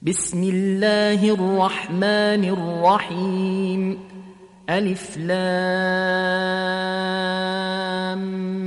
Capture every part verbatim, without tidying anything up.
بسم الله الرحمن الرحيم. ألف لام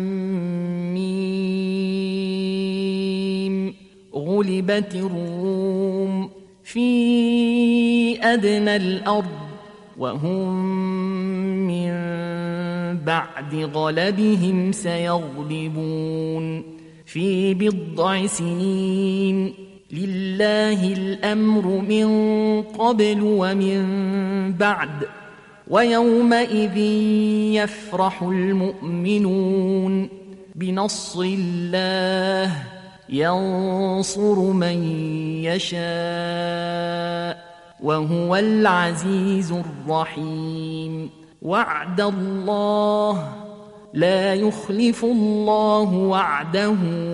ميم. غلبت الروم في أدنى الأرض وهم من بعد غلبهم سيغلبون في بضع سنين. لله الأمر من قبل ومن بعد ويومئذ يفرح المؤمنون بنصر الله ينصر من يشاء وهو العزيز الرحيم. وعد الله لا يخلف الله وعده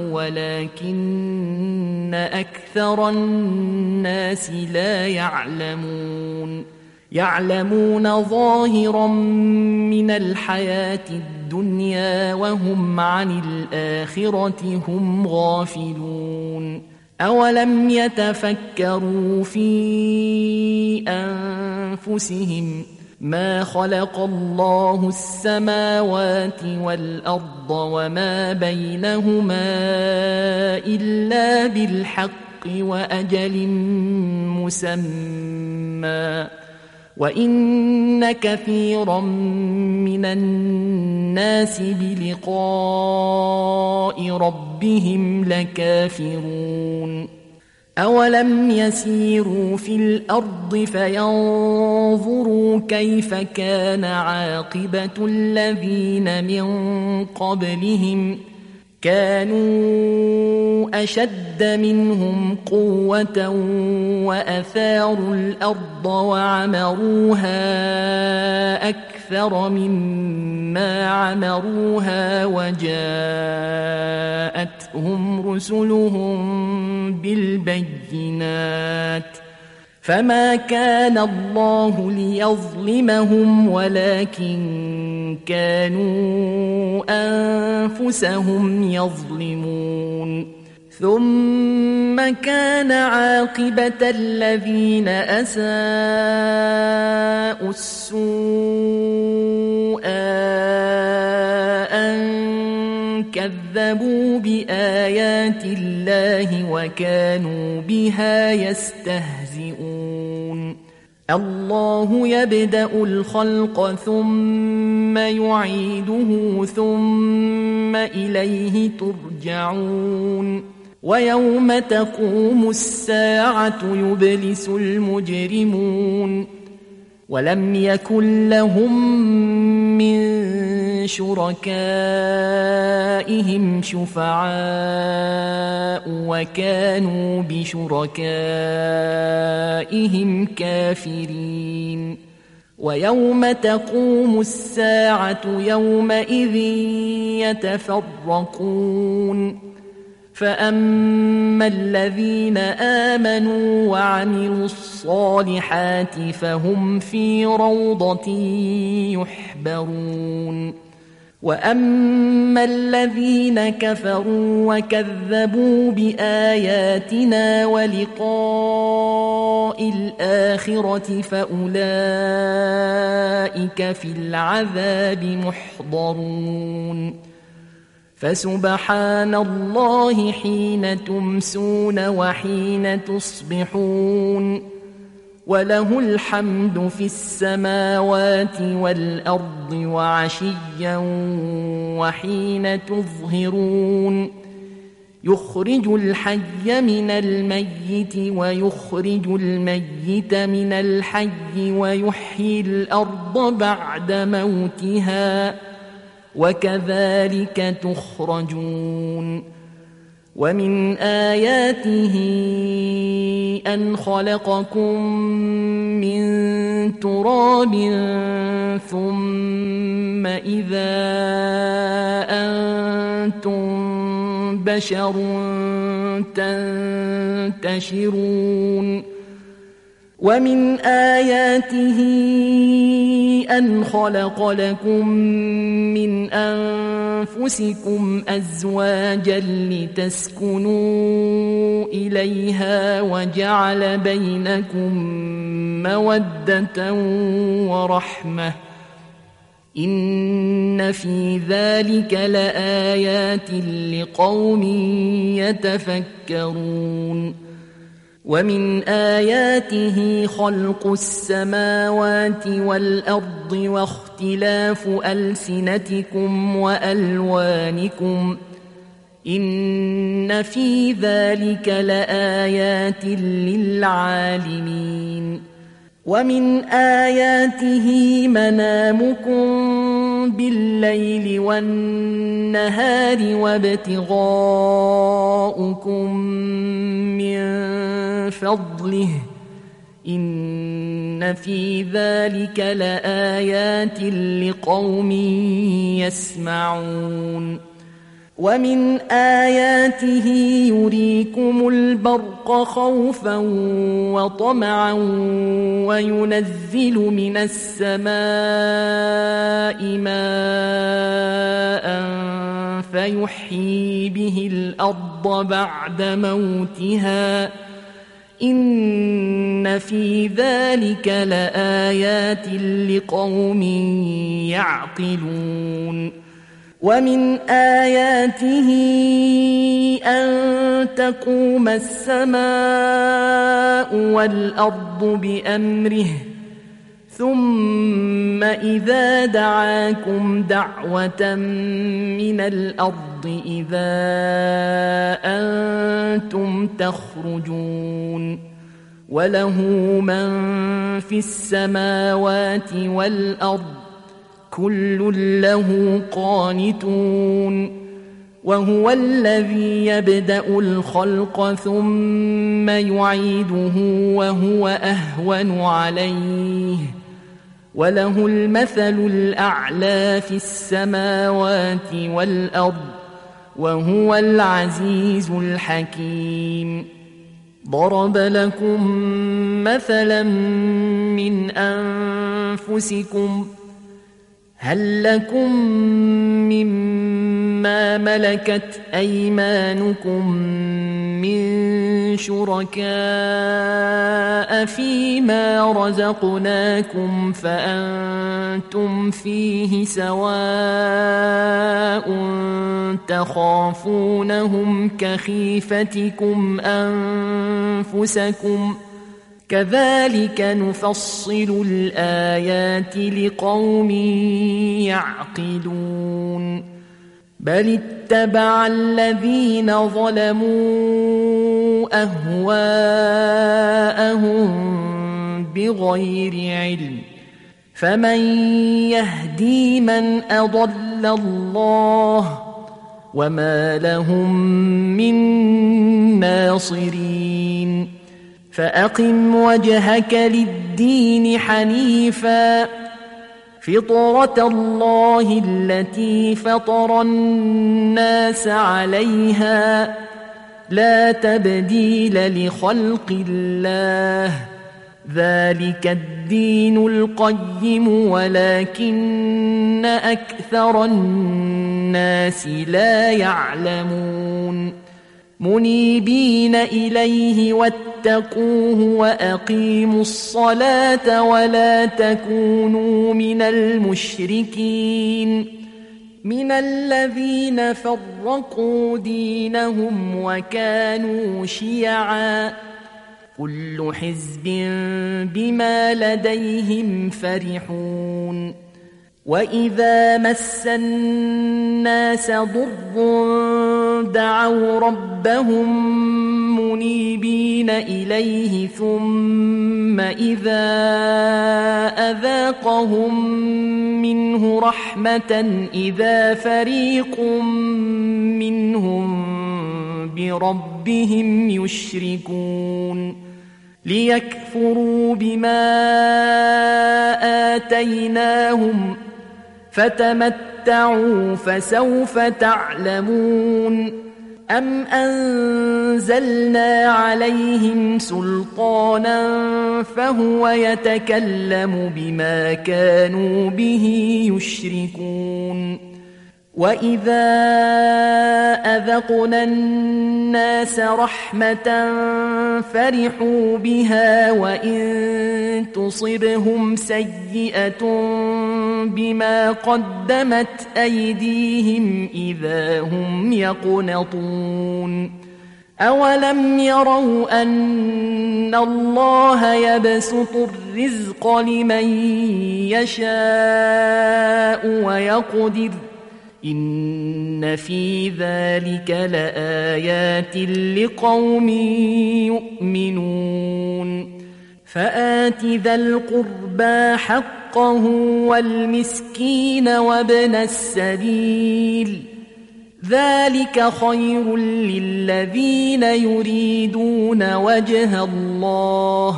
ولكن أكثر الناس لا يعلمون. يعلمون ظاهرا من الحياة الدنيا وهم عن الآخرة هم غافلون. أولم يتفكروا في أنفسهم ما خلق الله السماوات والأرض وما بينهما إلا بالحق وأجل مسمى وإن كثيرا من الناس بلقاء ربهم لكافرون. أولم يسيروا في الأرض فينظروا كيف كان عاقبة الذين من قبلهم كانوا أشد منهم قوة وأثاروا الأرض وعمروها أكثر مما عمروها وجاءتهم رسلهم بالبينات فما كان الله ليظلمهم ولكن كانوا أنفسهم يظلمون. ثم كان عاقبة الذين أساءوا السوء أن كذبوا بآيات الله وكانوا بها يستهزئون. الله يبدأ الخلق ثم يعيده ثم إليه ترجعون. ويوم تقوم الساعة يبلس المجرمون ولم يكن لهم من شركائهم شفعاء وكانوا بشركائهم كافرين. ويوم تقوم الساعة يومئذ يتفرقون فأما الذين آمنوا وعملوا الصالحات فهم في روضة يحبرون. وأما الذين كفروا وكذبوا بآياتنا ولقاء الآخرة فأولئك في العذاب محضرون. فسبحان الله حين تمسون وحين تصبحون وله الحمد في السماوات والأرض وعشيا وحين تظهرون. يخرج الحي من الميت ويخرج الميت من الحي ويحيي الأرض بعد موتها وكذلك تخرجون. ومن آياته أن خلقكم من تراب ثم إذا أنتم بشر تنتشرون. ومن آياته أن خلق لكم من أنفسكم أزواجا لتسكنوا إليها وجعل بينكم مودة ورحمة إن في ذلك لآيات لقوم يتفكرون ومن آياته خلق السماوات والأرض واختلاف ألسنتكم وألوانكم إن في ذلك لآيات للعالمين ومن آياته منامكم بالليل والنهار وابتغاؤكم من فضله إن في ذلك لآيات لقوم يسمعون ومن آياته يريكم البرق خوفا وطمعا وينزل من السماء ماء فيحيي به الأرض بعد موتها إن في ذلك لآيات لقوم يعقلون ومن آياته أن تقوم السماء والأرض بأمره ثم إذا دعاكم دعوة من الأرض إذا أنتم تخرجون وله من في السماوات والأرض كل له قانتون وهو الذي يبدأ الخلق ثم يعيده وهو أهون عليه وله المثل الأعلى في السماوات والأرض وهو العزيز الحكيم ضرب لكم مثلا من أنفسكم هل لكم مما ملكت أيمانكم من شركاء فيما رزقناكم فأنتم فيه سواء تخافونهم كخيفتكم أنفسكم كذلك نفصل الآيات لقوم يعقلون بل اتبع الذين ظلموا أهواءهم بغير علم فمن يهدي من أضل الله وما لهم من ناصرين فأقم وجهك للدين حنيفا فطرة الله التي فطر الناس عليها لا تبديل لخلق الله ذلك الدين القيم ولكن أكثر الناس لا يعلمون منيبين إليه واتقوه وأقيموا الصلاة ولا تكونوا من المشركين من الذين فرقوا دينهم وكانوا شيعا كل حزب بما لديهم فرحون وإذا مس الناس ضر دعوا ربهم منيبين إليه ثم إذا أذاقهم منه رحمة إذا فريق منهم بربهم يشركون ليكفروا بما آتيناهم فتمتعوا فسوف تعلمون أم أنزلنا عليهم سلطانا فهو يتكلم بما كانوا به يشركون وإذا أذقنا الناس رحمة فرحوا بها وإن تصبهم سيئة بما قدمت أيديهم إذا هم يقنطون أولم يروا أن الله يبسط الرزق لمن يشاء ويقدر إن في ذلك لآيات لقوم يؤمنون فآت ذا القربى حقه والمسكين وابن السبيل ذلك خير للذين يريدون وجه الله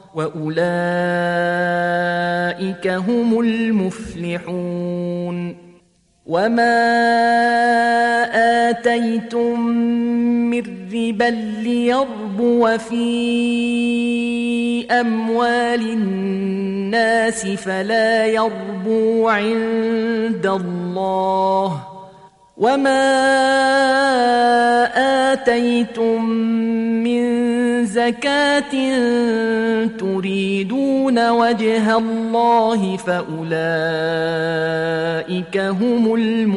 وأولئك هم المفلحون وما آتيتم من ربا ليربو في أموال الناس فلا يربو عند الله وما آتيتم من زكاة تريدون وجه الله فأولئك هم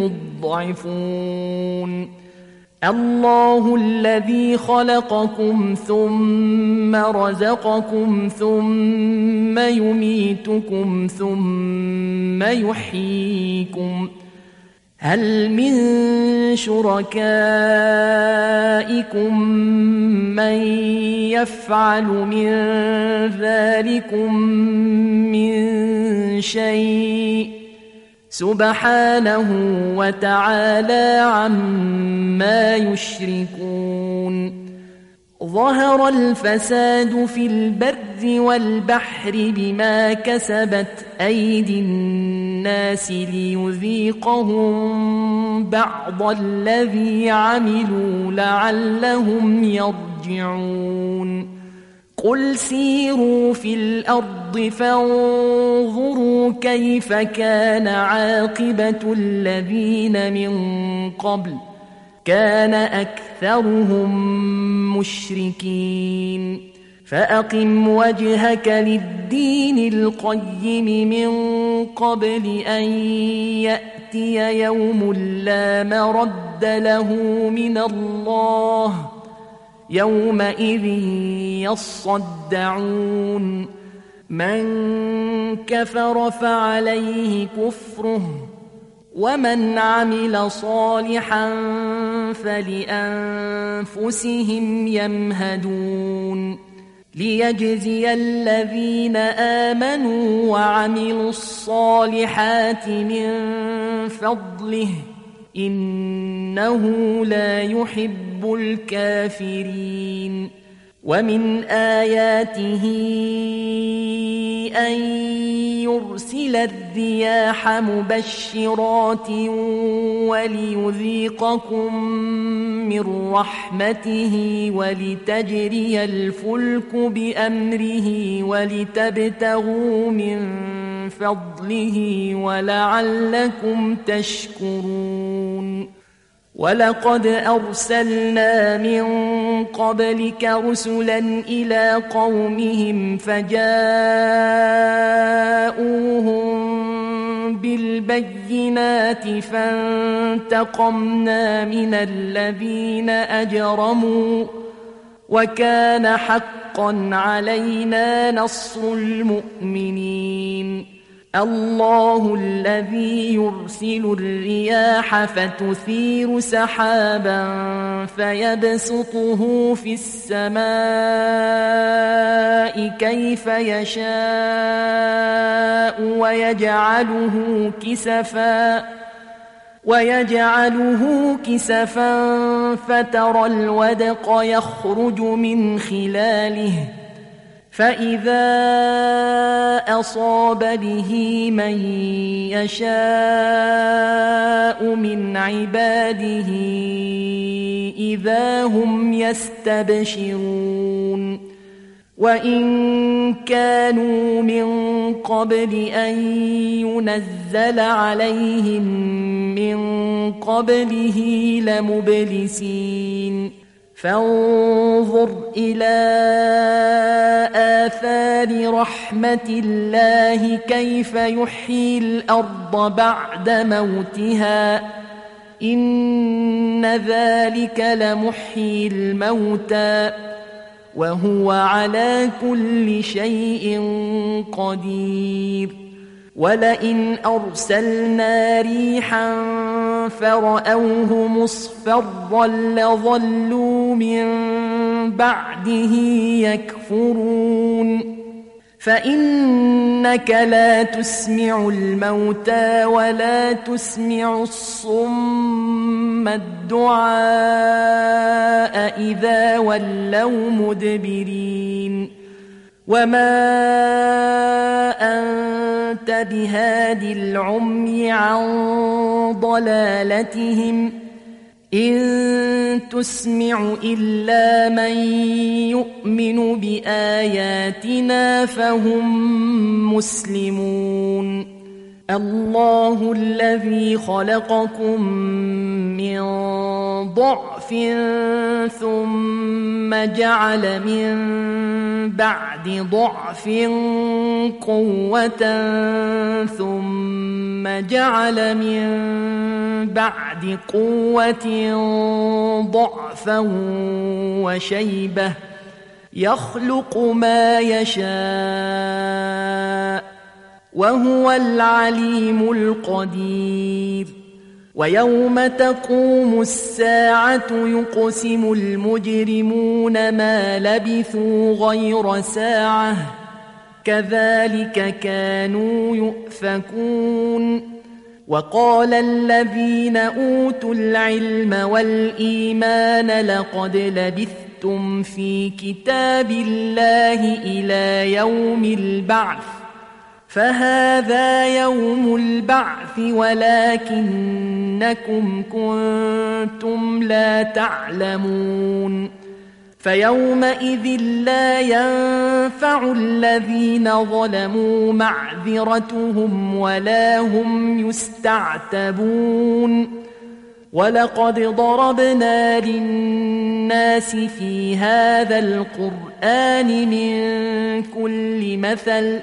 المضعفون الله الذي خلقكم ثم رزقكم ثم يميتكم ثم يحييكم هل من شركائكم من يفعل من ذلكم من شيء سبحانه وتعالى عما يشركون ظهر الفساد في البر والبحر بما كسبت أيدي الناس ليذيقهم بعض الذي عملوا لعلهم يرجعون قل سيروا في الأرض فانظروا كيف كان عاقبة الذين من قبل كان أكثرهم مشركين فأقم وجهك للدين القيم من قبل أن يأتي يوم لا مرد له من الله يومئذ يصدعون من كفر فعليه كفره ومن عمل صالحا فلأنفسهم يمهدون ليجزي الذين آمنوا وعملوا الصالحات من فضله إنه لا يحب الكافرين ومن آياته أن يرسل الرياح مبشرات وليذيقكم من رحمته ولتجري الفلك بأمره ولتبتغوا من فضله ولعلكم تشكرون ولقد أرسلنا من قبلك رسلا إلى قومهم فجاءوهم بالبينات فانتقمنا من الذين أجرموا وكان حقا علينا نصر المؤمنين الله الذي يرسل الرياح فتثير سحابا فيبسطه في السماء كيف يشاء ويجعله كسفا ويجعله كسفا فترى الودق يخرج من خلاله فإذا أصاب به من يشاء من عباده إذا هم يستبشرون وإن كانوا من قبل أن ينزل عليهم من قبله لمبلسين فانظر إلى آثار رحمة الله كيف يحيي الأرض بعد موتها إن ذلك لمحيي الموتى وهو على كل شيء قدير ولئن أرسلنا ريحا فرأوه مصفرا لظلوا من بعده يكفرون فإنك لا تسمع الموتى ولا تسمع الصم الدعاء إذا ولوا مدبرين وما أنت بهاد العمي عن ضلالتهم إن تسمع إلا من يؤمن بآياتنا فهم مسلمون الله الذي خلقكم من ضعف ثم جعل من بعد ضعف قوة ثم جعل من بعد قوة ضعفا وشيبة يخلق ما يشاء وهو العليم القدير ويوم تقوم الساعة يقسم المجرمون ما لبثوا غير ساعة كذلك كانوا يؤفكون وقال الذين أوتوا العلم والإيمان لقد لبثتم في كتاب الله إلى يوم البعث فهذا يوم البعث ولكنكم كنتم لا تعلمون فيومئذ لا ينفع الذين ظلموا معذرتهم ولا هم يستعتبون ولقد ضربنا للناس في هذا القرآن من كل مثل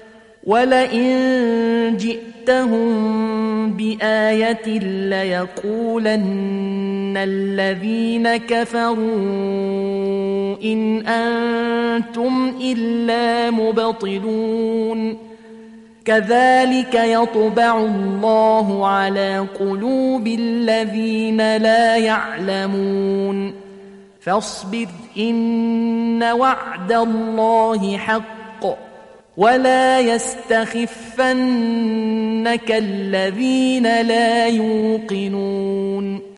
ولئن جئتهم بآية ليقولن الذين كفروا إن أنتم إلا مبطلون كذلك يطبع الله على قلوب الذين لا يعلمون فاصبر إن وعد الله حق ولا يستخفنك الذين لا يوقنون